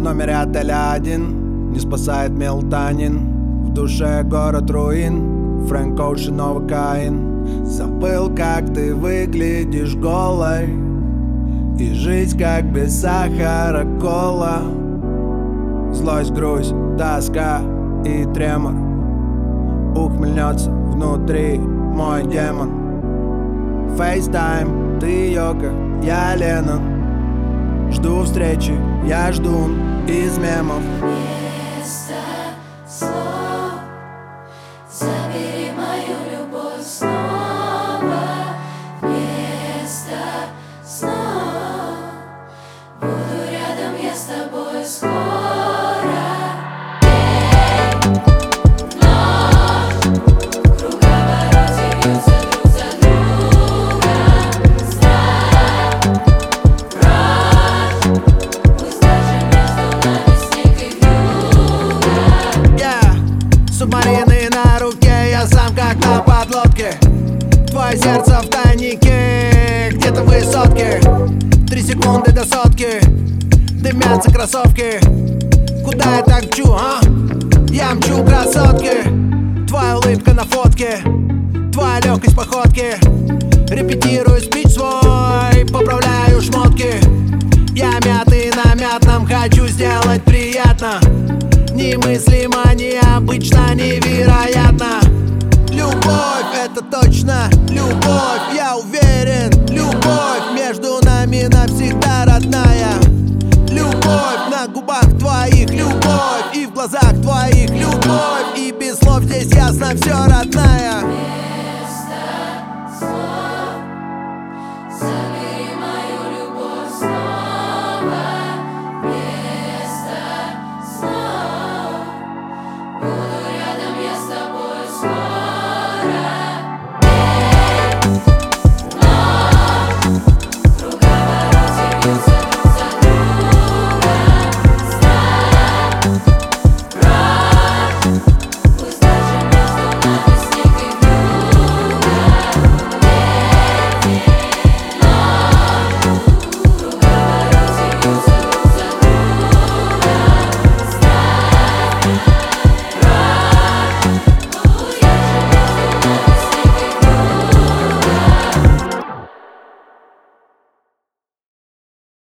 номере отеля один не спасает мелатонин. В душе город руин, Фрэнк Оушен, новокаин. Забыл, как ты выглядишь голой, и жизнь как без сахара кола. Злость, грусть, тоска и тремор. Ухмыльнется внутри мой демон. FaceTime, ты Йоко, я Леннон. Жду встречи, я жду из мемов. Вместо слов забери мою любовь снова. Вместо снов буду рядом я с тобой скоро. День, ночь, в круговороте бьются друг за друга. Страх, прочь, пусть даже между нами снег и вьюга. Субмарины на руке, я сам как на подлодке. Твое сердце в тайнике, где-то в высотке. 3 секунды до сотки, дымятся кроссовки. Куда я так мчу, а? Я мчу, красотки. Твоя улыбка на фотке, твоя легкость походки. Репетирую спич свой, поправляю шмотки. Я мятый на мятном, хочу сделать приятно. Немыслимо, необычно, невероятно. Любовь, это точно любовь, я уверен. Любовь между нами навсегда родная. Любовь на губах твоих, любовь и в глазах твоих, любовь. И без слов здесь ясно все, родная.